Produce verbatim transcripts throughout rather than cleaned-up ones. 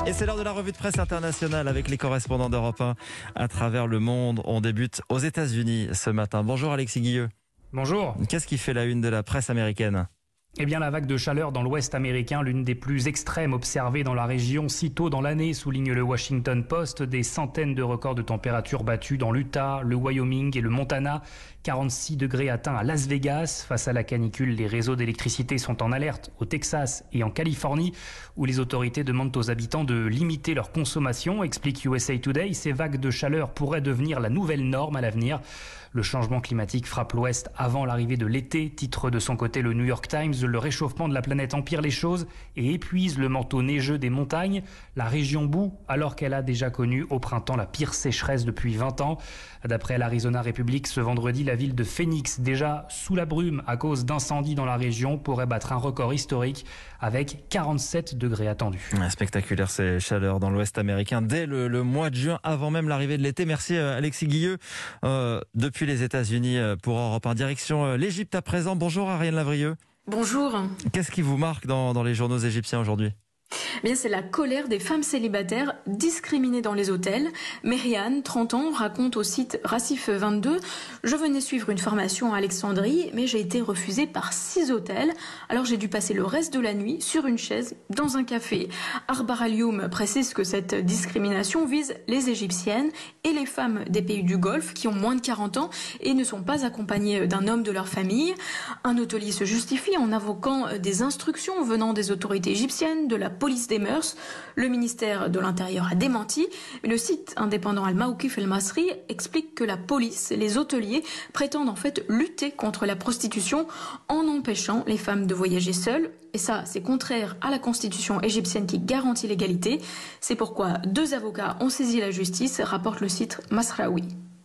Et c'est l'heure de la revue de presse internationale avec les correspondants d'Europe un à travers le monde. On débute aux États-Unis ce matin. Bonjour Alexis Guilleux. Bonjour. Qu'est-ce qui fait la une de la presse américaine ? Eh bien, la vague de chaleur dans l'ouest américain, l'une des plus extrêmes observées dans la région si tôt dans l'année, souligne le Washington Post. Des centaines de records de température battus dans l'Utah, le Wyoming et le Montana. quarante-six degrés atteints à Las Vegas. Face à la canicule, les réseaux d'électricité sont en alerte au Texas et en Californie, où les autorités demandent aux habitants de limiter leur consommation, explique U S A Today. Ces vagues de chaleur pourraient devenir la nouvelle norme à l'avenir. Le changement climatique frappe l'Ouest avant l'arrivée de l'été, titre de son côté le New York Times. Le réchauffement de la planète empire les choses et épuise le manteau neigeux des montagnes. La région bout alors qu'elle a déjà connu au printemps la pire sécheresse depuis vingt ans. D'après l'Arizona Republic, ce vendredi, la ville de Phoenix, déjà sous la brume à cause d'incendies dans la région, pourrait battre un record historique avec quarante-sept degrés attendus. Spectaculaire ces chaleurs dans l'Ouest américain dès le, le mois de juin, avant même l'arrivée de l'été. Merci Alexis Guilleux. Euh, depuis les États-Unis pour Europe un, direction l'Égypte à présent. Bonjour Ariane Lavrieux. Bonjour. Qu'est-ce qui vous marque dans, dans les journaux égyptiens aujourd'hui ? Bien, c'est la colère des femmes célibataires discriminées dans les hôtels. Mériane, trente ans, raconte au site Racif vingt-deux « Je venais suivre une formation à Alexandrie, mais j'ai été refusée par six hôtels. Alors j'ai dû passer le reste de la nuit sur une chaise dans un café. » Arbar Alioum précise que cette discrimination vise les Égyptiennes et les femmes des pays du Golfe qui ont moins de quarante ans et ne sont pas accompagnées d'un homme de leur famille. Un hôtelier se justifie en invoquant des instructions venant des autorités égyptiennes, de la police des mœurs. Le ministère de l'Intérieur a démenti, mais le site indépendant Al-Mawqif El-Masri explique que la police et les hôteliers prétendent en fait lutter contre la prostitution en empêchant les femmes de voyager seules. Et ça, c'est contraire à la constitution égyptienne qui garantit l'égalité. C'est pourquoi deux avocats ont saisi la justice, rapporte le site Masraoui.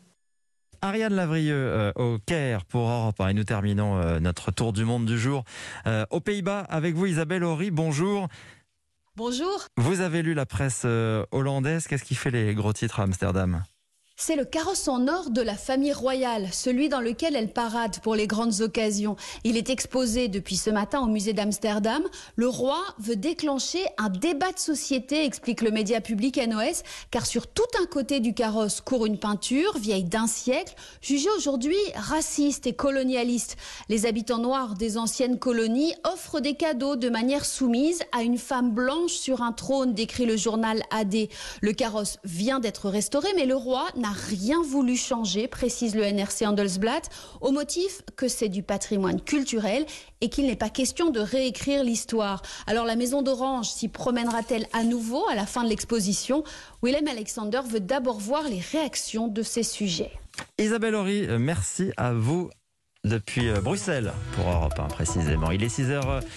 Ariane Lavrieux euh, au Caire pour Europe un. Et nous terminons euh, notre tour du monde du jour euh, aux Pays-Bas avec vous Isabelle Horry. Bonjour. Bonjour. Vous avez lu la presse euh, hollandaise. Qu'est-ce qui fait les gros titres à Amsterdam ? C'est le carrosse en or de la famille royale, celui dans lequel elle parade pour les grandes occasions. Il est exposé depuis ce matin au musée d'Amsterdam. Le roi veut déclencher un débat de société, explique le média public N O S, car sur tout un côté du carrosse court une peinture vieille d'un siècle, jugée aujourd'hui raciste et colonialiste. Les habitants noirs des anciennes colonies offrent des cadeaux de manière soumise à une femme blanche sur un trône, décrit le journal A D. Le carrosse vient d'être restauré, mais le roi n'a rien voulu changer, précise le N R C Handelsblatt, au motif que c'est du patrimoine culturel et qu'il n'est pas question de réécrire l'histoire. Alors la maison d'Orange s'y promènera-t-elle à nouveau à la fin de l'exposition ? Willem Alexander veut d'abord voir les réactions de ces sujets. Isabelle Horry, merci à vous depuis Bruxelles pour Europe un précisément. Il est six heures.